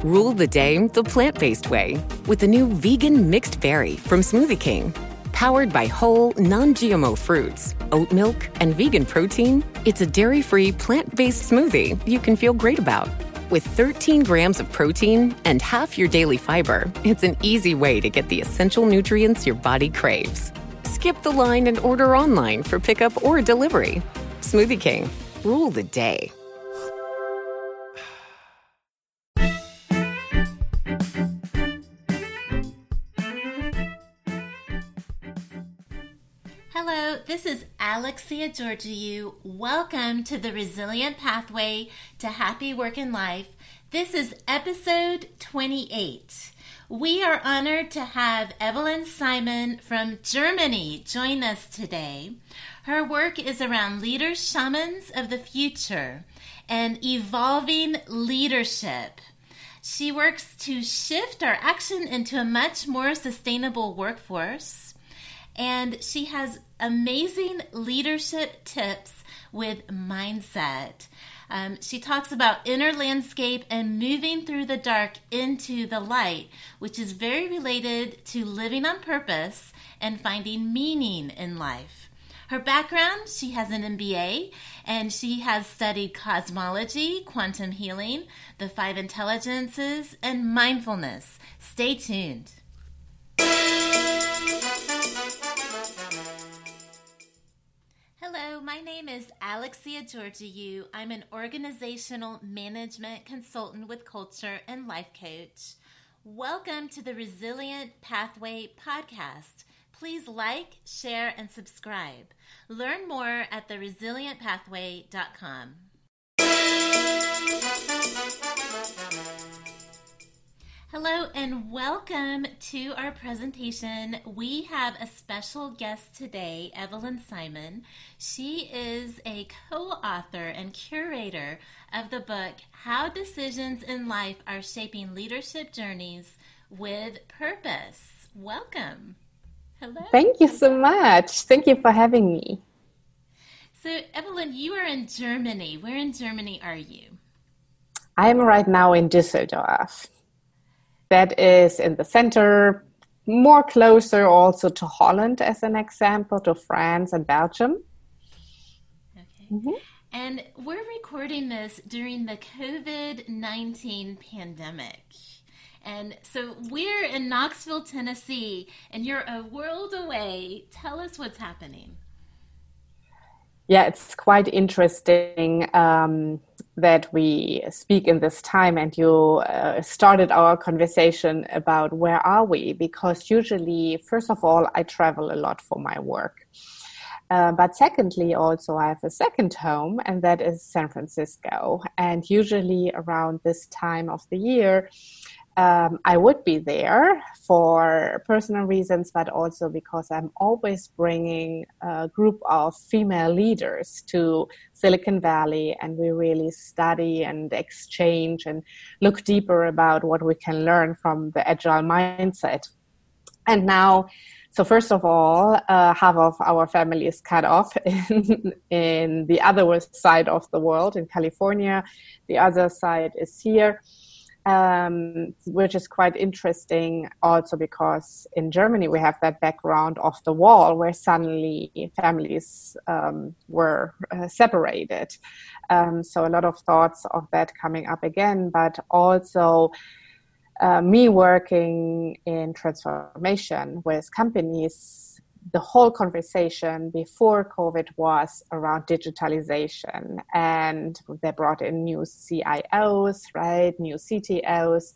Rule the day the plant-based way with the new vegan mixed berry from Smoothie King. Powered by whole, non-GMO fruits, oat milk, and vegan protein, it's a dairy-free, plant-based smoothie you can feel great about. With 13 grams of protein and half your daily fiber, it's an easy way to get the essential nutrients your body craves. Skip the line and order online for pickup or delivery. Smoothie King. Rule the day. Hello, this is Alexia Georgiou. Welcome to the Resilient Pathway to Happy Work and Life. This is episode 28. We are honored to have Evelyn Simon from Germany join us today. Her work is around leaders, shamans of the future, and evolving leadership. She works to shift our action into a much more sustainable workforce. And she has amazing leadership tips with mindset. She talks about inner landscape and moving through the dark into the light, which is very related to living on purpose and finding meaning in life. Her background, she has an MBA, and she has studied cosmology, quantum healing, the 5 intelligences, and mindfulness. Stay tuned. Hello, my name is Alexia Georgiou. I'm an organizational management consultant with culture and life coach. Welcome to the Resilient Pathway podcast. Please like, share, and subscribe. Learn more at theresilientpathway.com. Hello and welcome to our presentation. We have a special guest today, Evelyn Simon. She is a co-author and curator of the book, How Decisions in Life Are Shaping Leadership Journeys with Purpose. Welcome. Hello. Thank you so much. Thank you for having me. So, Evelyn, you are in Germany. Where in Germany are you? I'm right now in Düsseldorf. That is in the center, more closer also to Holland as an example, to France and Belgium. Okay. Mm-hmm. And we're recording this during the COVID-19 pandemic. And so we're in Knoxville, Tennessee, and you're a world away. Tell us what's happening. Yeah, it's quite interesting that we speak in this time, and you started our conversation about where are we, because usually, first of all, I travel a lot for my work. But secondly, also I have a second home, and that is San Francisco. And usually around this time of the year, I would be there for personal reasons, but also because I'm always bringing a group of female leaders to Silicon Valley, and we really study and exchange and look deeper about what we can learn from the agile mindset. And now, so first of all, half of our family is cut off in the other side of the world, in California. The other side is here. Which is quite interesting also because in Germany we have that background of the wall where suddenly families were separated. So a lot of thoughts of that coming up again, but also me working in transformation with companies. The whole conversation before COVID was around digitalization, and they brought in new CIOs, right? New CTOs,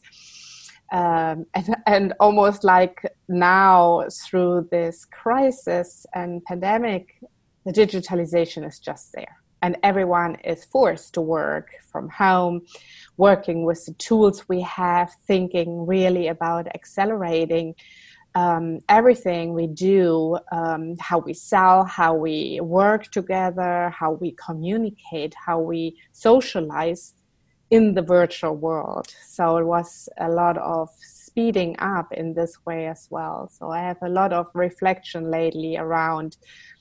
and almost like now through this crisis and pandemic, the digitalization is just there, and everyone is forced to work from home, working with the tools we have, thinking really about accelerating everything we do, how we sell, how we work together, how we communicate, how we socialize in the virtual world. So it was a lot of speeding up in this way as well. So I have a lot of reflection lately around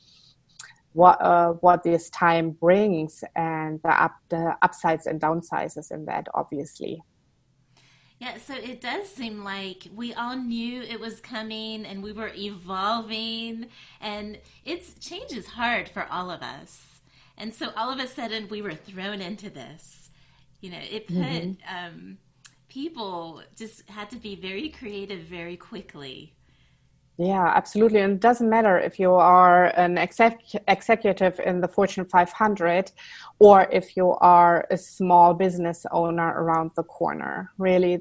what this time brings and the upsides and downsides in that, obviously. Yeah, so it does seem like we all knew it was coming and we were evolving, and change is hard for all of us. And so all of a sudden we were thrown into this. It put people just had to be very creative very quickly. Yeah, absolutely. And it doesn't matter if you are an executive in the Fortune 500 or if you are a small business owner around the corner. Really,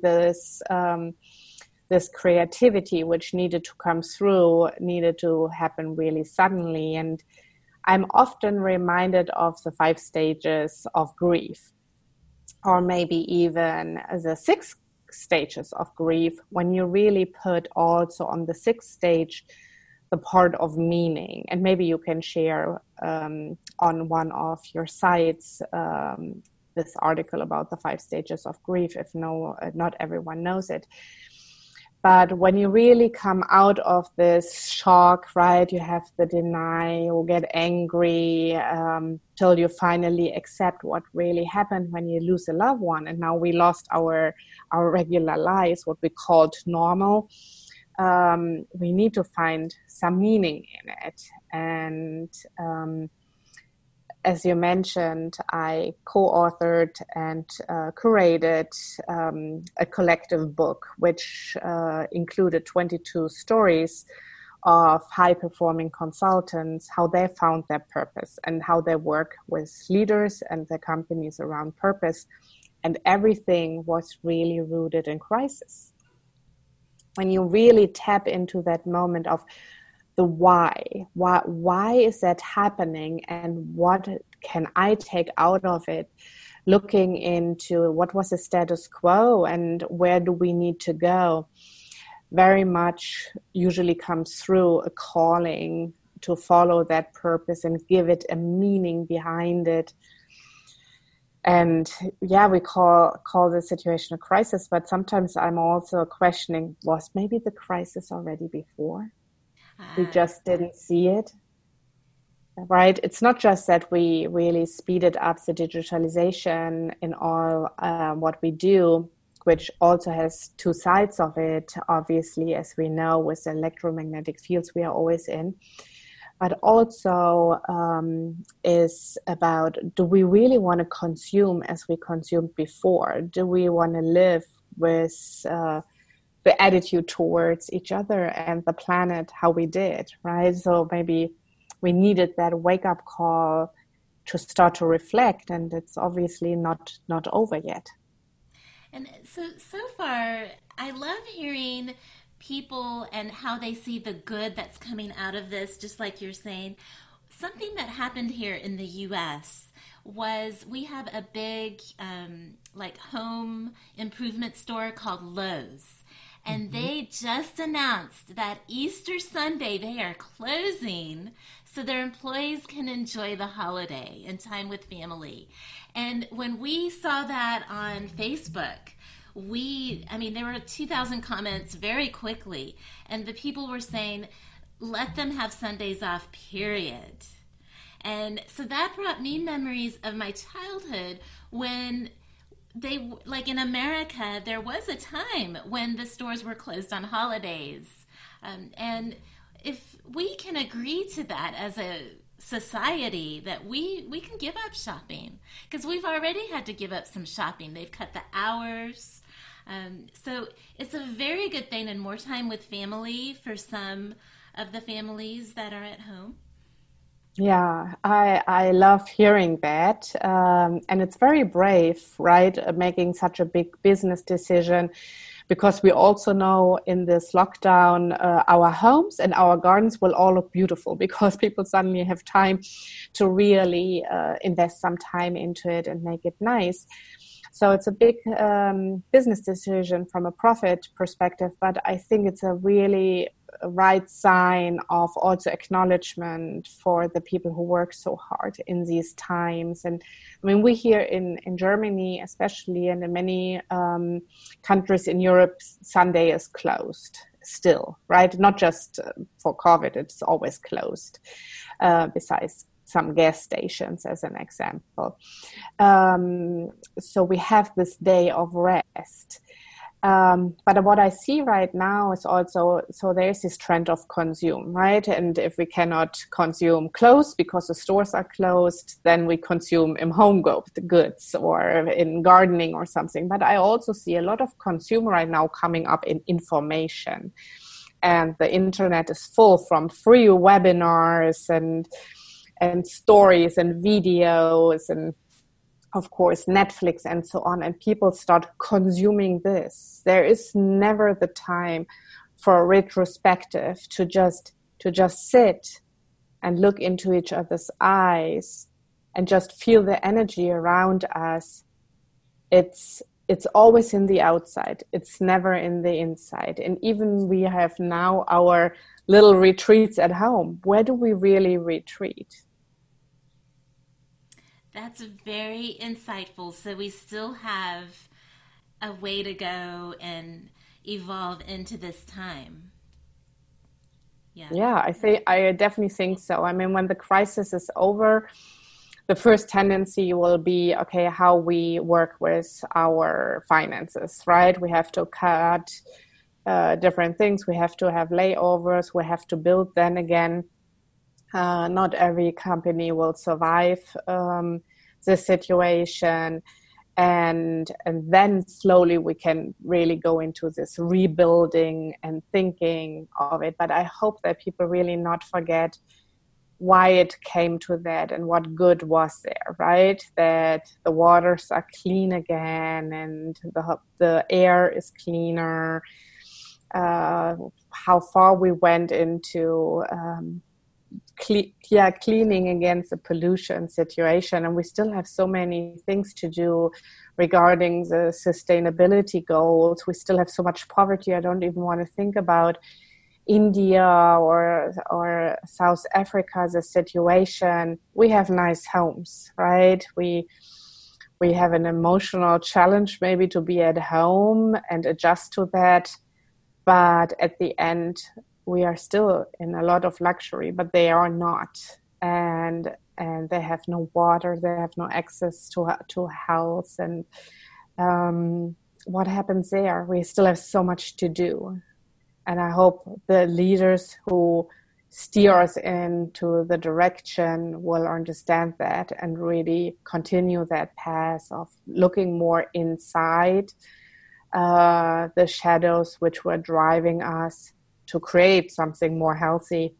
this creativity which needed to come through needed to happen really suddenly. And I'm often reminded of the 5 stages of grief, or maybe even the 6 stages of grief, when you really put also on the 6th stage the part of meaning. And maybe you can share on one of your sites this article about the 5 stages of grief, if not everyone knows it. But when you really come out of this shock, right, you have the denial, get angry, till you finally accept what really happened when you lose a loved one. And now we lost our regular lives, what we called normal. We need to find some meaning in it. And as you mentioned, I co-authored and curated a collective book, which included 22 stories of high-performing consultants, how they found their purpose and how they work with leaders and their companies around purpose. And everything was really rooted in crisis. When you really tap into that moment of the why is that happening, and what can I take out of it, looking into what was the status quo and where do we need to go, very much usually comes through a calling to follow that purpose and give it a meaning behind it. And yeah, we call the situation a crisis, but sometimes I'm also questioning, was maybe the crisis already before? We just didn't see it, right? It's not just that we really speeded up the digitalization in all what we do, which also has 2 sides of it, obviously, as we know, with the electromagnetic fields we are always in. But also is about, do we really want to consume as we consumed before? Do we want to live with the attitude towards each other and the planet how we did, right? So maybe we needed that wake-up call to start to reflect, and it's obviously not over yet. And so far, I love hearing people and how they see the good that's coming out of this, just like you're saying. Something that happened here in the U.S. was we have a big home improvement store called Lowe's. And they just announced that Easter Sunday they are closing so their employees can enjoy the holiday and time with family. And when we saw that on Facebook, there were 2,000 comments very quickly. And the people were saying, let them have Sundays off, period. And so that brought me memories of my childhood when in America, there was a time when the stores were closed on holidays. And if we can agree to that as a society, that we can give up shopping, because we've already had to give up some shopping. They've cut the hours. So it's a very good thing, and more time with family for some of the families that are at home. Yeah, I love hearing that. And it's very brave, right? Making such a big business decision, because we also know in this lockdown, our homes and our gardens will all look beautiful because people suddenly have time to really invest some time into it and make it nice. So it's a big business decision from a profit perspective, but I think it's a really right sign of also acknowledgement for the people who work so hard in these times. And I mean, we here in Germany, especially, and in many countries in Europe, Sunday is closed still, right? Not just for COVID, it's always closed, besides some gas stations as an example. So we have this day of rest. But what I see right now is also, so there's this trend of consume, right? And if we cannot consume clothes because the stores are closed, then we consume in home goods or in gardening or something. But I also see a lot of consume right now coming up in information. And the internet is full from free webinars and stories and videos and of course, Netflix and so on, and people start consuming this. There is never the time for a retrospective to just sit and look into each other's eyes and just feel the energy around us. It's always in the outside. It's never in the inside. And even we have now our little retreats at home. Where do we really retreat? That's very insightful. So we still have a way to go and evolve into this time. Yeah, I definitely think so. I mean, when the crisis is over, the first tendency will be, okay, how we work with our finances, right? We have to cut different things. We have to have layovers. We have to build then again. Not every company will survive the situation, and then slowly we can really go into this rebuilding and thinking of it. But I hope that people really not forget why it came to that and what good was there, right? That the waters are clean again and the air is cleaner. How far we went into cleaning against the pollution situation, and we still have so many things to do regarding the sustainability goals. We still have so much poverty. I don't even want to think about India or South Africa, the situation. We have nice homes, right? We have an emotional challenge maybe to be at home and adjust to that, but at the end we are still in a lot of luxury, but they are not, and they have no water, they have no access to health, and what happens there? We still have so much to do, and I hope the leaders who steer us into the direction will understand that and really continue that path of looking more inside the shadows which were driving us to create something more healthy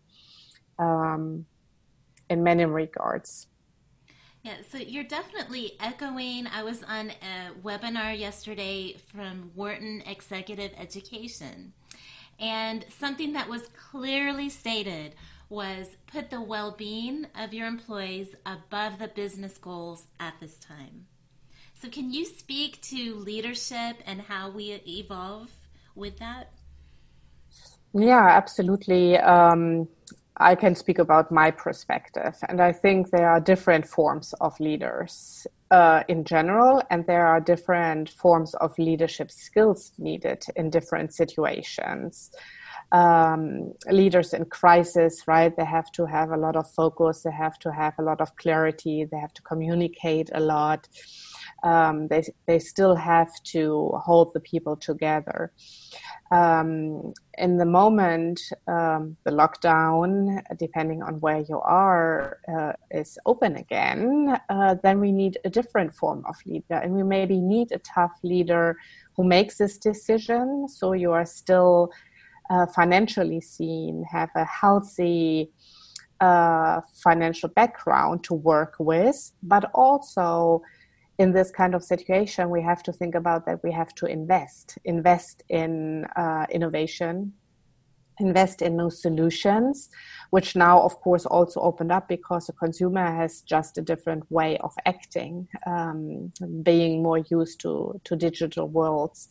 in many regards. Yeah, so you're definitely echoing. I was on a webinar yesterday from Wharton Executive Education, and something that was clearly stated was put the well-being of your employees above the business goals at this time. So can you speak to leadership and how we evolve with that? Yeah, absolutely. I can speak about my perspective, and I think there are different forms of leaders in general, and there are different forms of leadership skills needed in different situations. Leaders in crisis, right? They have to have a lot of focus, they have to have a lot of clarity, they have to communicate a lot. They still have to hold the people together. In the moment, the lockdown, depending on where you are, is open again, then we need a different form of leader. And we maybe need a tough leader who makes this decision. So you are still financially seen, have a healthy financial background to work with, but also in this kind of situation, we have to think about that we have to invest in innovation, invest in new solutions, which now, of course, also opened up because the consumer has just a different way of acting, being more used to digital worlds.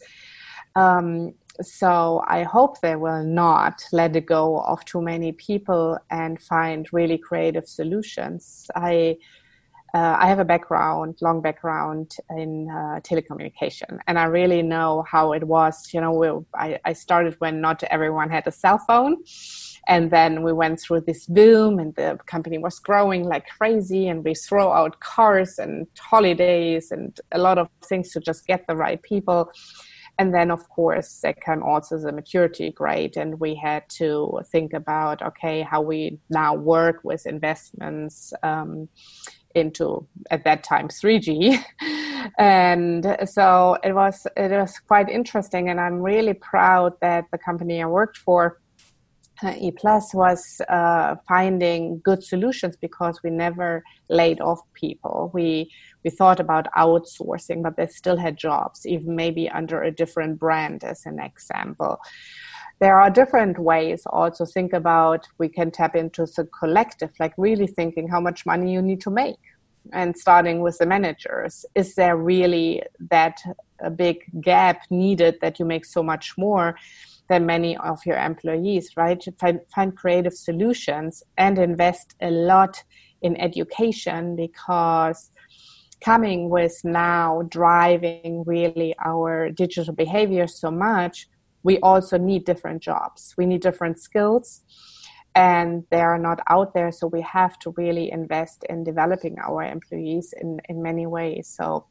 So I hope they will not let it go of too many people and find really creative solutions. I have a long background in telecommunication, and I really know how it was. You know, I started when not everyone had a cell phone, and then we went through this boom, and the company was growing like crazy, and we throw out cars and holidays and a lot of things to just get the right people. And then, of course, second, also the maturity grade. And we had to think about, okay, how we now work with investments into, at that time, 3G. And so it was quite interesting. And I'm really proud that the company I worked for, E+ was finding good solutions, because we never laid off people. We thought about outsourcing, but they still had jobs, even maybe under a different brand, as an example. There are different ways also think about, we can tap into the collective, like really thinking how much money you need to make, and starting with the managers. Is there really that a big gap needed that you make so much more than many of your employees, right? To find creative solutions and invest a lot in education, because coming with now driving really our digital behavior so much, we also need different jobs. We need different skills, and they are not out there. So we have to really invest in developing our employees in many ways. So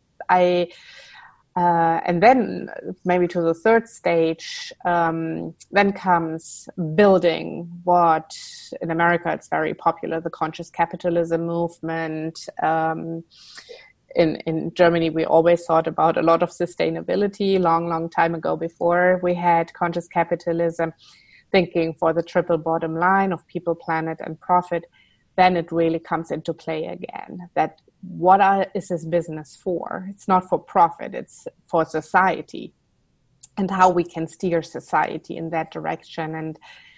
and then maybe to the third stage, then comes building what in America it's very popular, the conscious capitalism movement. In Germany, we always thought about a lot of sustainability long time ago, before we had conscious capitalism, thinking for the triple bottom line of people, planet, and profit. Then it really comes into play again, that is this business for? It's not for profit, it's for society, and how we can steer society in that direction. And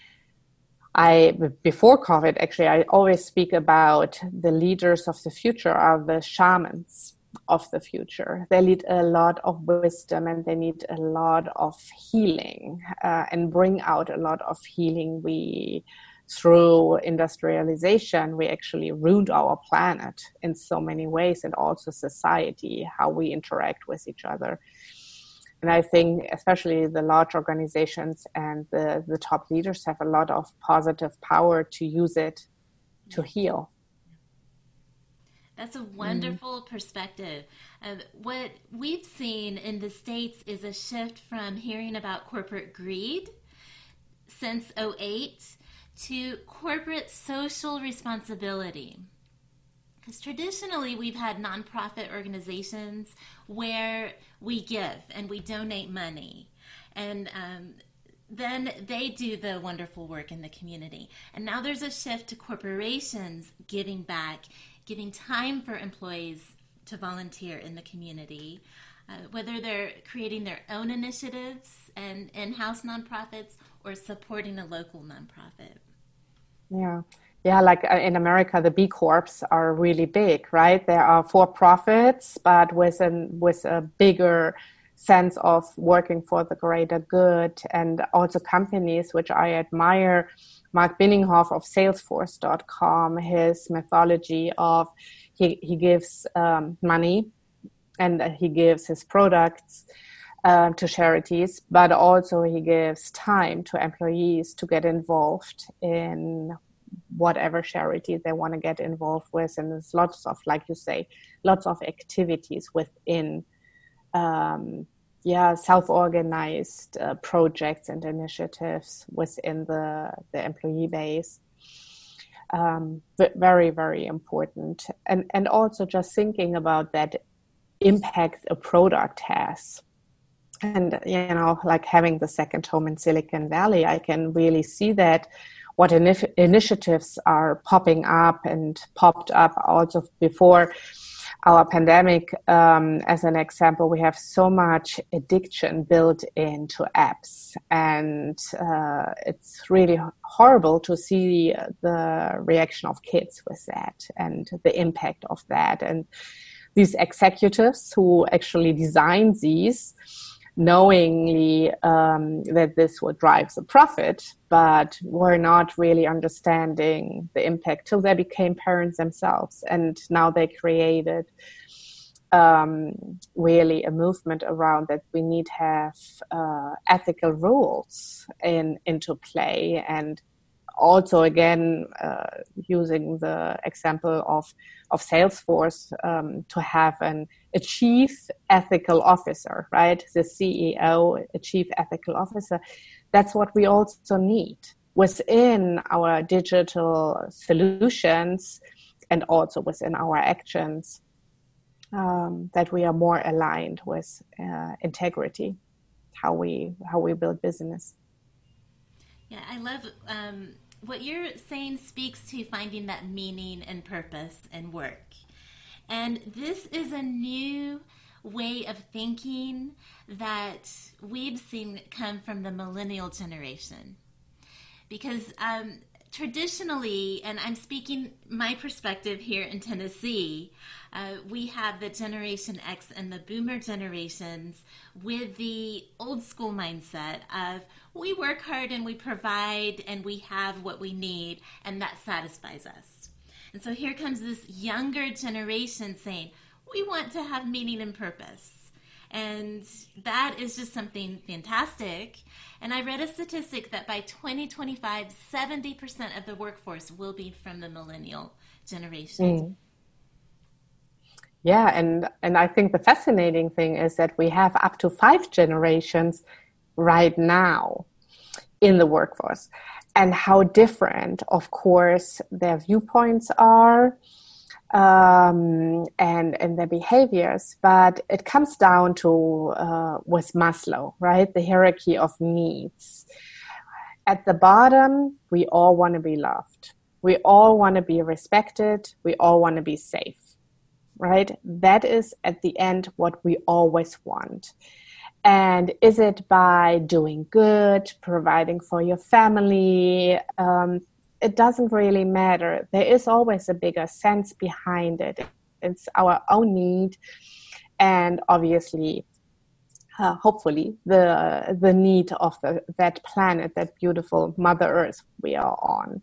before COVID, actually, I always speak about the leaders of the future are the shamans of the future. They need a lot of wisdom, and they need a lot of healing, and bring out a lot of healing. Through industrialization, we actually ruined our planet in so many ways, and also society, how we interact with each other. And I think especially the large organizations and the top leaders have a lot of positive power to use it to heal. That's a wonderful perspective. What we've seen in the States is a shift from hearing about corporate greed since 2008 to corporate social responsibility. Because traditionally we've had nonprofit organizations where we give and we donate money, and then they do the wonderful work in the community. And now there's a shift to corporations giving back, giving time for employees to volunteer in the community, whether they're creating their own initiatives and in-house nonprofits or supporting a local nonprofit. Yeah, like in America, the B Corps are really big, right? There are for-profits, but with a bigger sense of working for the greater good, and also companies which I admire. Mark Binninghoff of Salesforce.com, his methodology of he gives money, and he gives his products to charities, but also he gives time to employees to get involved in whatever charity they want to get involved with. And there's lots of, like you say, lots of activities within self-organized projects and initiatives within the employee base. Very, very important. And also just thinking about that impact a product has. And, like having the second home in Silicon Valley, I can really see that what initiatives are popping up and popped up also before our pandemic. As an example, we have so much addiction built into apps, and it's really horrible to see the reaction of kids with that and the impact of that. And these executives who actually design these, knowingly that this would drive the profit, but were not really understanding the impact till they became parents themselves. And now they created really a movement around that we need to have ethical rules into play, and also again using the example of Salesforce, to have a chief ethical officer, right? The CEO, a chief ethical officer. That's what we also need within our digital solutions and also within our actions, that we are more aligned with integrity, how we build business. Yeah, I love what you're saying speaks to finding that meaning and purpose in work. And this is a new way of thinking that we've seen come from the millennial generation. Because traditionally, and I'm speaking my perspective here in Tennessee, we have the Generation X and the Boomer generations with the old school mindset of we work hard and we provide and we have what we need and that satisfies us. And so here comes this younger generation saying we want to have meaning and purpose. And that is just something fantastic. And I read a statistic that by 2025, 70% of the workforce will be from the millennial generation. Yeah, and I think the fascinating thing is that we have up to 5 generations right now in the workforce, and how different, of course, their viewpoints are, and their behaviors. But it comes down to with Maslow, right? The hierarchy of needs. At the bottom, we all want to be loved. We all want to be respected. We all want to be safe, right? That is at the end what we always want. And is it by doing good, providing for your family? It doesn't really matter. There is always a bigger sense behind it. It's our own need, and obviously, hopefully, the need of that planet, that beautiful Mother Earth we are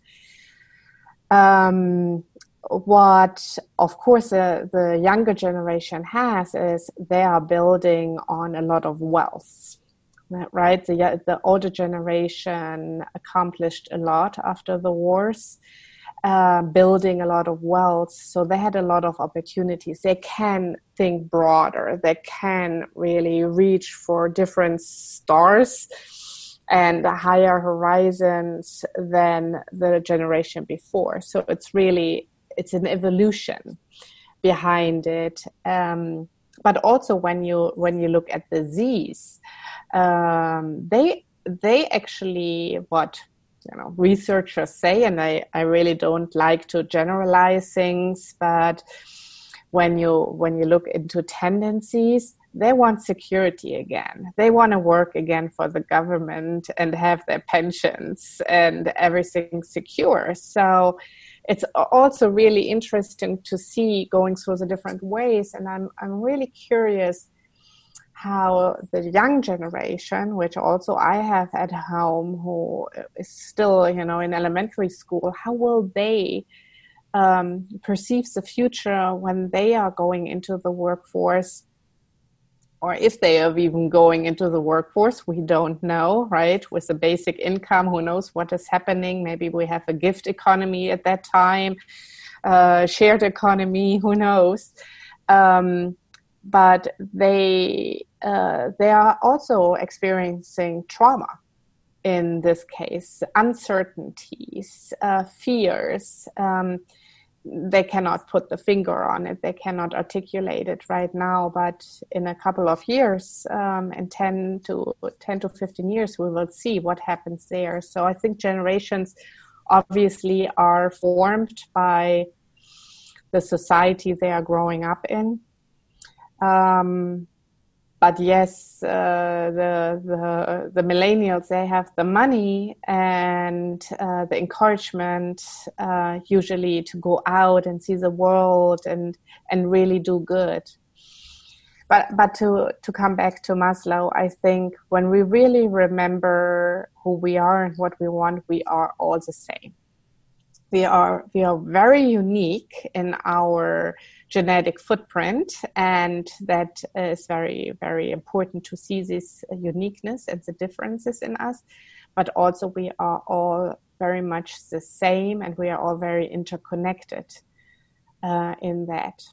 on. What, of course, the younger generation has is they are building on a lot of wealth, right? The older generation accomplished a lot after the wars, building a lot of wealth. So they had a lot of opportunities. They can think broader. They can really reach for different stars and higher horizons than the generation before. So it's an evolution behind it. But also when you look at the Zs, they actually, what researchers say, and I really don't like to generalize things, but when you look into tendencies, they want security again. They want to work again for the government and have their pensions and everything secure. So it's also really interesting to see going through the different ways. And I'm really curious how the young generation, which also I have at home, who is still, in elementary school, how will they perceive the future when they are going into the workforce? Or if they are even going into the workforce, we don't know, right? With the basic income, who knows what is happening? Maybe we have a gift economy at that time, shared economy, who knows? But they are also experiencing trauma in this case, uncertainties, fears. They cannot put the finger on it. They cannot articulate it right now, but in a couple of years, in 10 to 15 years, we will see what happens there. So I think generations obviously are formed by the society they are growing up in. But yes, the millennials, they have the money and the encouragement usually to go out and see the world and really do good. But to come back to Maslow, I think when we really remember who we are and what we want, we are all the same. We are very unique in our genetic footprint, and that is very, very important to see this uniqueness and the differences in us. but also we are all very much the same, and we are all very interconnected in that.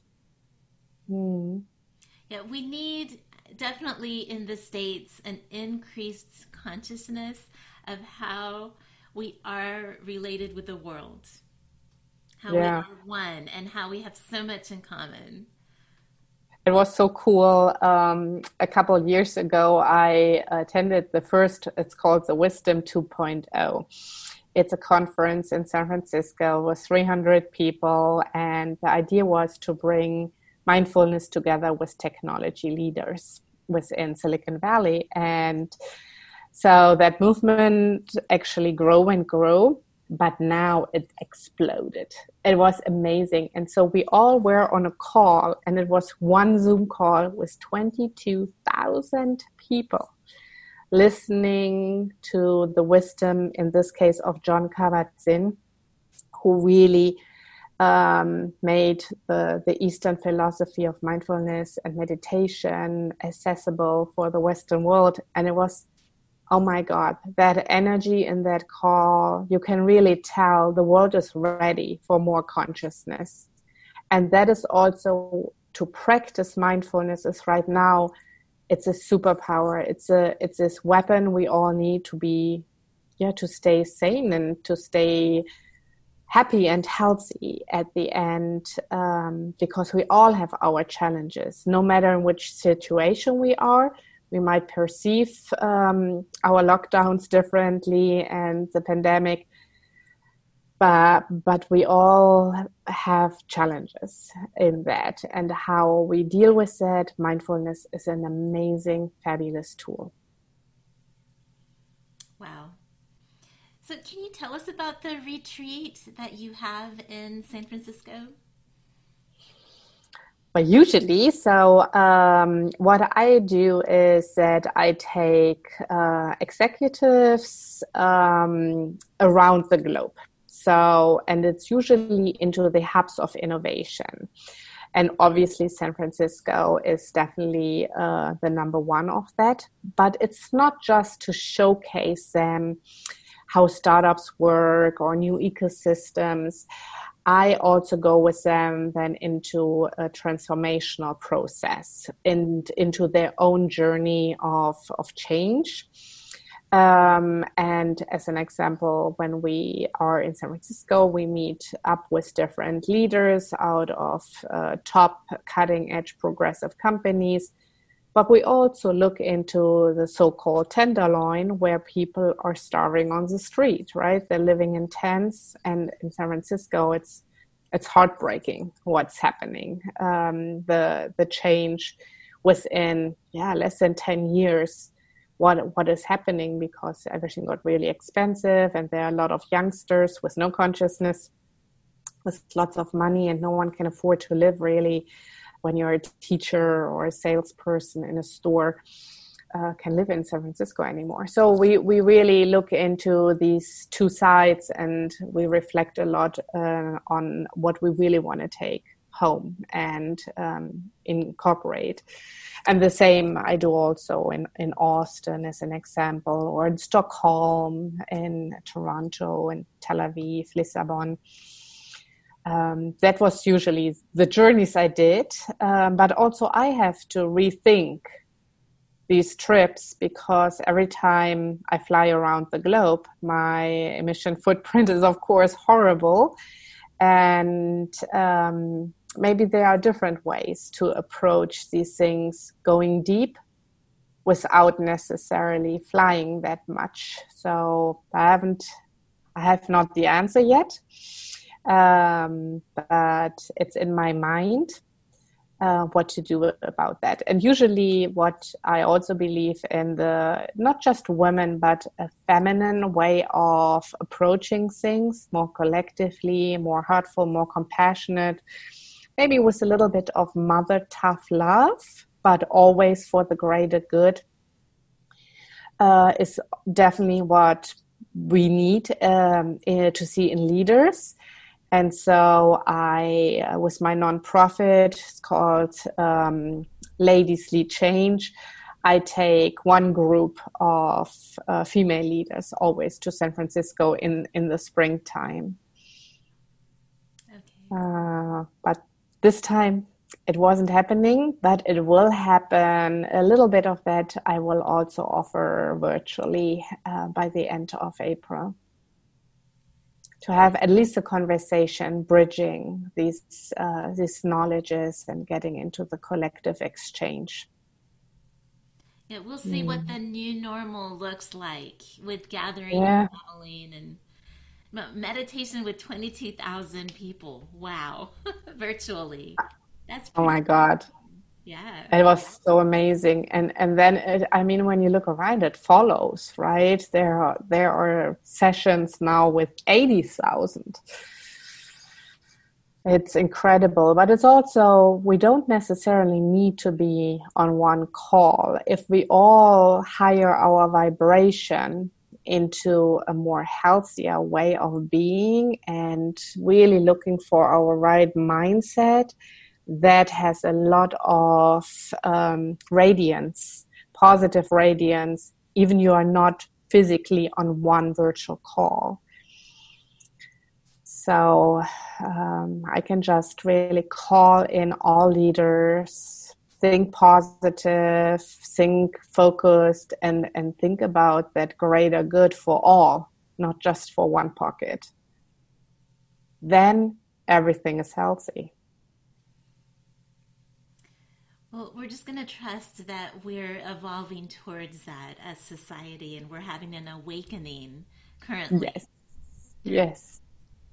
Yeah, we need definitely in the States an increased consciousness of how we are related with the world, how we are one, and how we have so much in common. It was so cool. A couple of years ago, I attended the first, it's called the Wisdom 2.0. It's a conference in San Francisco with 300 people. And the idea was to bring mindfulness together with technology leaders within Silicon Valley. And so that movement actually grew and grew. But now it exploded. It was amazing. And so we all were on a call, and it was one Zoom call with 22,000 people listening to the wisdom, in this case, of Jon Kabat-Zinn, who really made the Eastern philosophy of mindfulness and meditation accessible for the Western world. And it was, oh my God, that energy in that call, you can really tell the world is ready for more consciousness. And that is also, to practice mindfulness is right now, it's a superpower. It's this weapon we all need to be, to stay sane and to stay happy and healthy at the end, because we all have our challenges, no matter in which situation we are. We might perceive our lockdowns differently and the pandemic, but we all have challenges in that. And how we deal with that, mindfulness is an amazing, fabulous tool. Wow. So can you tell us about the retreat that you have in San Francisco? Well, usually, so what I do is that I take executives around the globe. So, and it's usually into the hubs of innovation. And obviously, San Francisco is definitely the number one of that. But it's not just to showcase them how startups work or new ecosystems. I also go with them then into a transformational process and into their own journey of change. And as an example, when we are in San Francisco, we meet up with different leaders out of top cutting edge progressive companies. But we also look into the so-called tenderloin, where people are starving on the street, right? They're living in tents, and in San Francisco, it's heartbreaking what's happening. The change within less than 10 years, what is happening, because everything got really expensive, and there are a lot of youngsters with no consciousness, with lots of money, and no one can afford to live really. When you're a teacher or a salesperson in a store, can live in San Francisco anymore. So we really look into these two sides, and we reflect a lot on what we really want to take home and incorporate. And the same I do also in Austin as an example, or in Stockholm, in Toronto, and Tel Aviv, Lisbon. That was usually the journeys I did, but also I have to rethink these trips, because every time I fly around the globe, my emission footprint is of course horrible, and maybe there are different ways to approach these things, going deep without necessarily flying that much. So I have not the answer yet. But it's in my mind what to do about that. And usually what I also believe in, the not just women, but a feminine way of approaching things, more collectively, more heartful, more compassionate, maybe with a little bit of mother tough love, but always for the greater good, is definitely what we need to see in leaders. And so I, with my nonprofit, it's called Ladies Lead Change, I take one group of female leaders always to San Francisco in the springtime. Okay. But this time it wasn't happening, but it will happen. A little bit of that I will also offer virtually by the end of April, to have at least a conversation bridging these knowledges and getting into the collective exchange. Yeah, we'll see what the new normal looks like with gathering Yeah. and traveling and meditation with 22,000 people. Wow. Virtually. That's Oh pretty, my God. yeah. It was so amazing. And then, I mean, when you look around, it follows, right? There are sessions now with 80,000. It's incredible, but it's also, we don't necessarily need to be on one call. If we all higher our vibration into a more healthier way of being and really looking for our right mindset, that has a lot of radiance, positive radiance, even you are not physically on one virtual call. So I can just really call in all leaders, think positive, think focused, and think about that greater good for all, not just for one pocket. Then everything is healthy. Well, we're just going to trust that we're evolving towards that as society and we're having an awakening currently. Yes. Yes.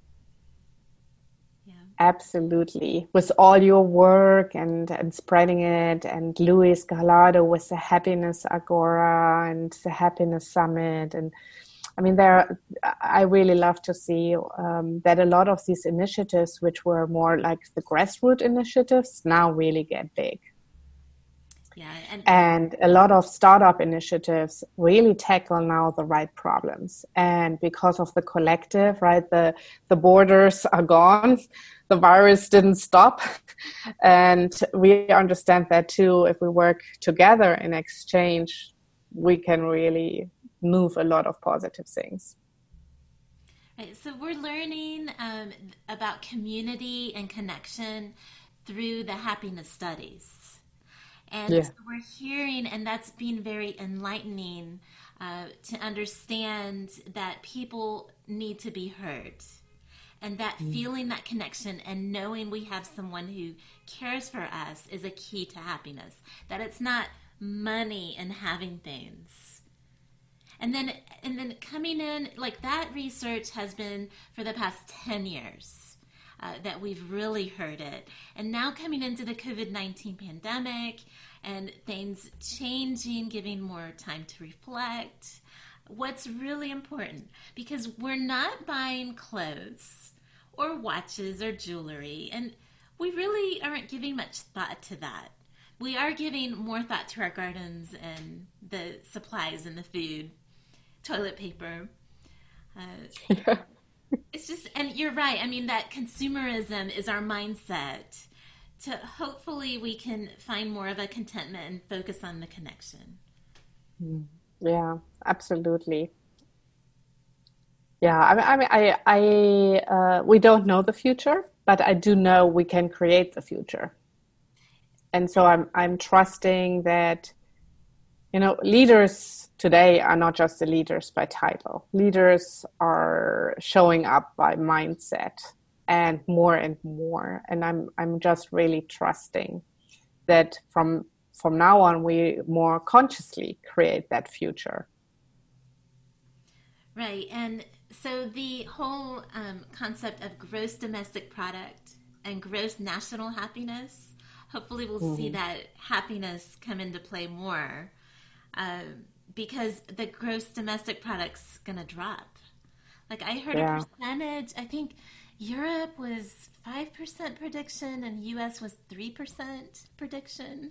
Yeah. Absolutely. With all your work and spreading it, and Luis Gallardo with the Happiness Agora and the Happiness Summit. And I mean, I really love to see that a lot of these initiatives, which were more like the grassroots initiatives, now really get big. Yeah. And a lot of startup initiatives really tackle now the right problems. And because of the collective, right, the borders are gone, the virus didn't stop. And we understand that too. If we work together in exchange, we can really move a lot of positive things. Right. So we're learning about community and connection through the happiness studies. And Yeah. so we're hearing, and that's been very enlightening to understand that people need to be heard. And that feeling that connection and knowing we have someone who cares for us is a key to happiness. That it's not money and having things. And then coming in, like that research has been for the past 10 years. That we've really heard it. And now coming into the COVID-19 pandemic and things changing, giving more time to reflect, what's really important, because we're not buying clothes or watches or jewelry, and we really aren't giving much thought to that. We are giving more thought to our gardens and the supplies and the food, toilet paper. Yeah. It's just, and you're right. I mean, that consumerism is our mindset. To hopefully we can find more of a contentment and focus on the connection. Yeah, absolutely. Yeah, we don't know the future, but I do know we can create the future. And so I'm trusting that, leaders today are not just the leaders by title. Leaders are showing up by mindset and more. And I'm just really trusting that from now on, we more consciously create that future. Right. And so the whole concept of gross domestic product and gross national happiness, hopefully we'll see that happiness come into play more. Because the gross domestic product's going to drop. Like I heard a percentage, I think Europe was 5% prediction and US was 3% prediction.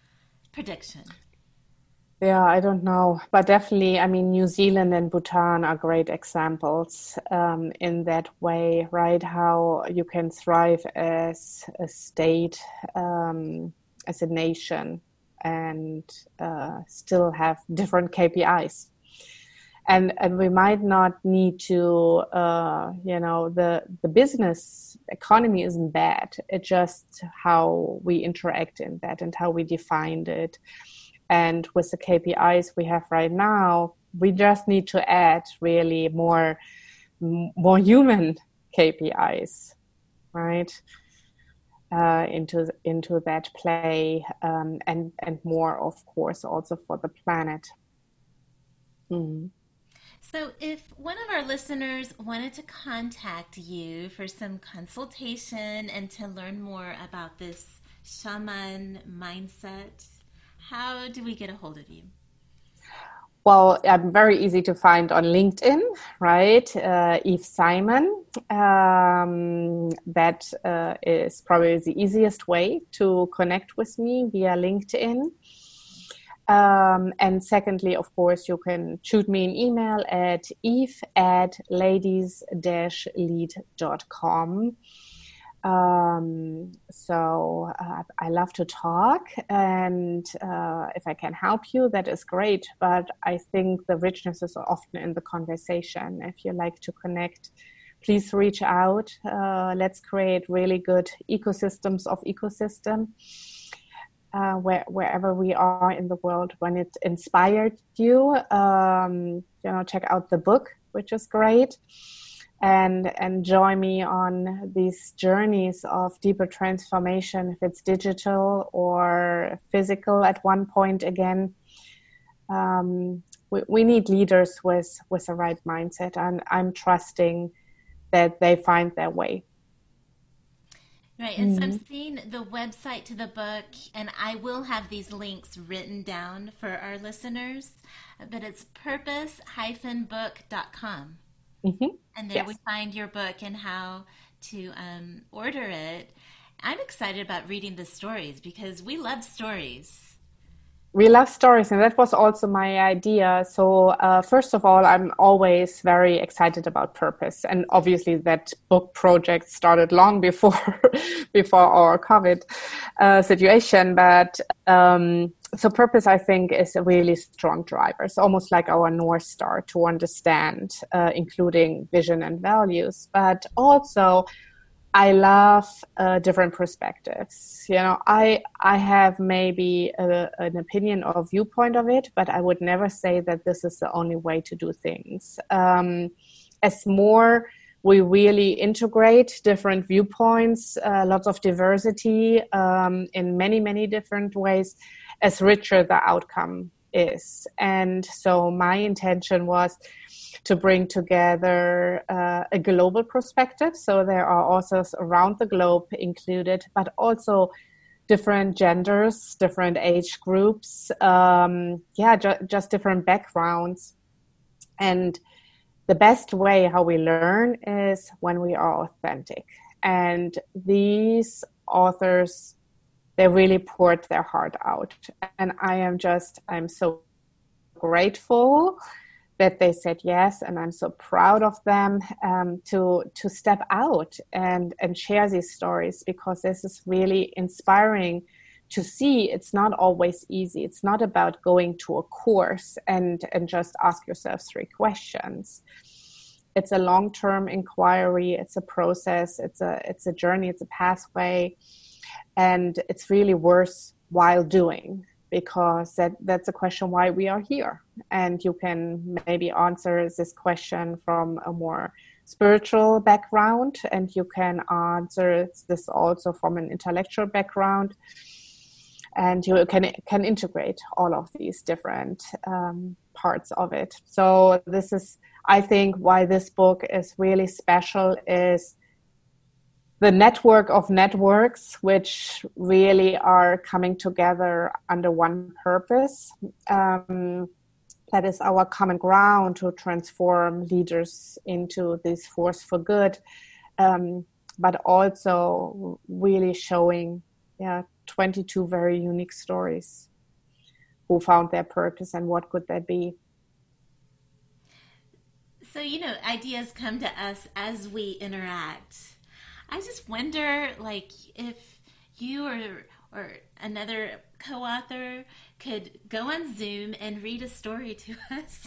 Yeah, I don't know. But definitely, I mean, New Zealand and Bhutan are great examples in that way, right? How you can thrive as a state, as a nation, and still have different KPIs. And we might not need to, the business economy isn't bad. It's just how we interact in that and how we defined it. And with the KPIs we have right now, we just need to add really more human KPIs, right? Into that play, and more, of course, also for the planet. Mm-hmm. So if one of our listeners wanted to contact you for some consultation and to learn more about this shaman mindset, how do we get a hold of you? Well, I'm very easy to find on LinkedIn, right? Eve Simon. That is probably the easiest way to connect with me via LinkedIn. And secondly, of course, you can shoot me an email at eve@ladies-lead.com. I love to talk, and if I can help you, that is great. But I think the richness is often in the conversation. If you like to connect, please reach out. Let's create really good ecosystems of ecosystem. Wherever we are in the world, when it inspired you, check out the book, which is great, and join me on these journeys of deeper transformation, if it's digital or physical at one point again. We need leaders with the right mindset, and I'm trusting that they find their way. Right, and so I'm seeing the website to the book, and I will have these links written down for our listeners, but it's purpose-book.com. Mm-hmm. And there we find your book and how to order it. I'm excited about reading the stories because we love stories. We love stories, and that was also my idea. So first of all, I'm always very excited about purpose, and obviously that book project started long before our COVID situation. But so purpose, I think, is a really strong driver. It's almost like our North Star to understand, including vision and values, but also I love different perspectives. I have maybe an opinion or viewpoint of it, but I would never say that this is the only way to do things. As more we really integrate different viewpoints, lots of diversity in many, many different ways, as richer the outcome is. And so my intention was to bring together a global perspective. So there are authors around the globe included, but also different genders, different age groups, just different backgrounds. And the best way how we learn is when we are authentic. And these authors, they really poured their heart out. And I'm so grateful that they said yes, and I'm so proud of them to step out and share these stories, because this is really inspiring to see. It's not always easy. It's not about going to a course and just ask yourself 3 questions. It's a long-term inquiry. It's a process. It's a journey. It's a pathway, and it's really worthwhile doing. Because that's a question why we are here. And you can maybe answer this question from a more spiritual background, and you can answer this also from an intellectual background. And you can integrate all of these different parts of it. So this is, I think, why this book is really special, is the network of networks which really are coming together under one purpose. That is our common ground to transform leaders into this force for good, but also really showing 22 very unique stories who found their purpose and what could that be. So, ideas come to us as we interact. I just wonder, if you or another co-author could go on Zoom and read a story to us.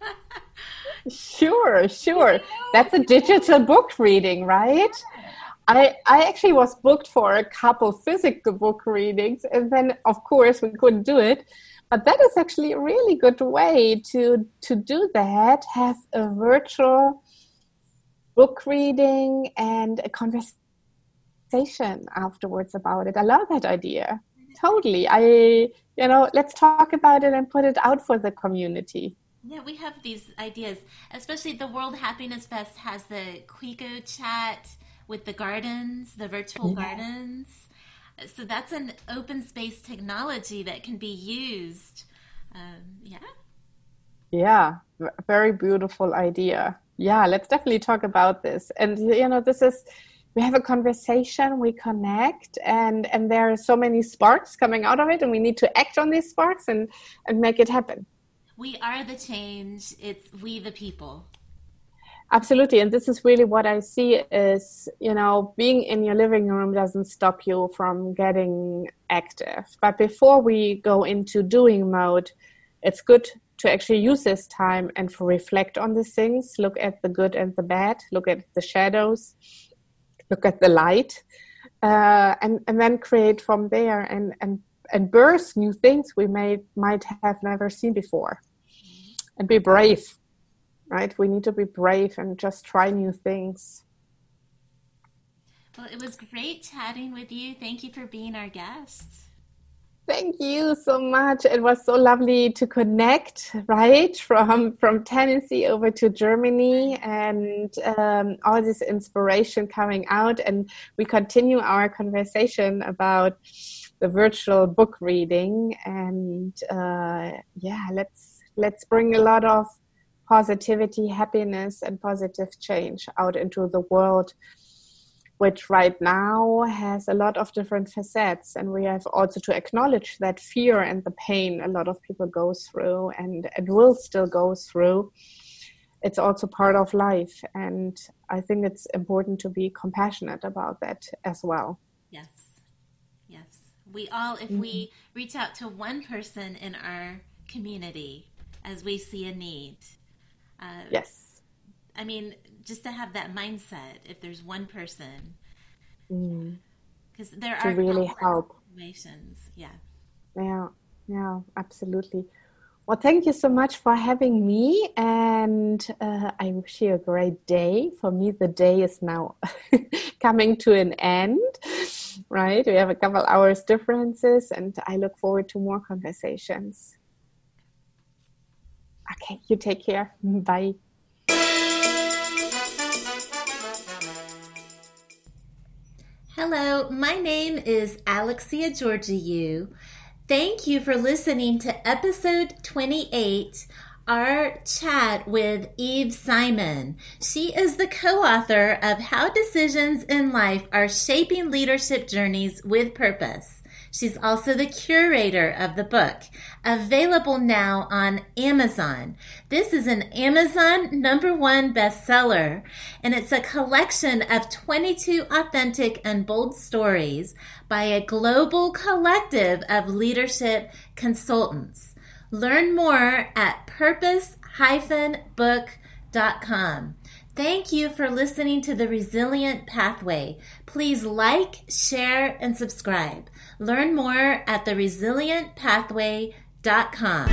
Sure. That's a digital book reading, right? I actually was booked for a couple physical book readings, and then, of course, we couldn't do it. But that is actually a really good way to do that, have a virtual book reading and a conversation afterwards about it. I love that idea. Totally. Let's talk about it and put it out for the community. Yeah, we have these ideas, especially the World Happiness Fest has the Quico chat with the gardens, the virtual gardens. So that's an open space technology that can be used. Yeah, very beautiful idea. Yeah, let's definitely talk about this. And, we have a conversation, we connect, and there are so many sparks coming out of it, and we need to act on these sparks and make it happen. We are the change. It's we the people. Absolutely. And this is really what I see is, being in your living room doesn't stop you from getting active. But before we go into doing mode, it's good to actually use this time and to reflect on these things, look at the good and the bad, look at the shadows, look at the light, and then create from there and birth new things we might have never seen before. And be brave. Right? We need to be brave and just try new things. Well, it was great chatting with you. Thank you for being our guest. Thank you so much. It was so lovely to connect, right? From Tennessee over to Germany, and all this inspiration coming out. And we continue our conversation about the virtual book reading. And let's bring a lot of positivity, happiness, and positive change out into the world, which right now has a lot of different facets. And we have also to acknowledge that fear and the pain a lot of people go through and will still go through. It's also part of life. And I think it's important to be compassionate about that as well. Yes. We all, if we reach out to one person in our community as we see a need, yes. I mean, just to have that mindset, if there's one person, because there are really help situations. Yeah, absolutely. Well, thank you so much for having me, and I wish you a great day. For me, the day is now coming to an end, right? We have a couple hours differences, and I look forward to more conversations. Okay, you take care. Bye. Hello, my name is Alexia Georgiou. Thank you for listening to episode 28, our chat with Eve Simon. She is the co-author of How Decisions in Life Are Shaping Leadership Journeys with Purpose. She's also the curator of the book, available now on Amazon. This is an Amazon #1 bestseller, and it's a collection of 22 authentic and bold stories by a global collective of leadership consultants. Learn more at purpose-book.com. Thank you for listening to The Resilient Pathway. Please like, share, and subscribe. Learn more at theresilientpathway.com.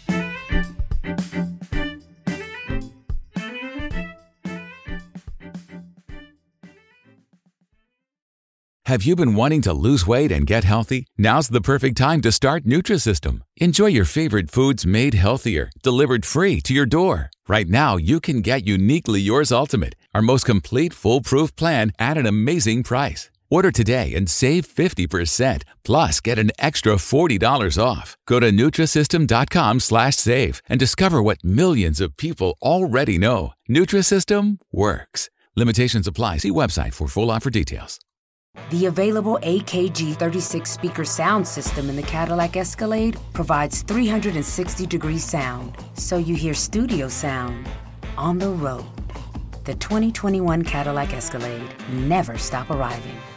Have you been wanting to lose weight and get healthy? Now's the perfect time to start Nutrisystem. Enjoy your favorite foods made healthier, delivered free to your door. Right now, you can get Uniquely Yours Ultimate, our most complete foolproof plan at an amazing price. Order today and save 50%, plus get an extra $40 off. Go to Nutrisystem.com/save and discover what millions of people already know. Nutrisystem works. Limitations apply. See website for full offer details. The available AKG 36 speaker sound system in the Cadillac Escalade provides 360-degree sound, so you hear studio sound on the road. The 2021 Cadillac Escalade. Never stop arriving.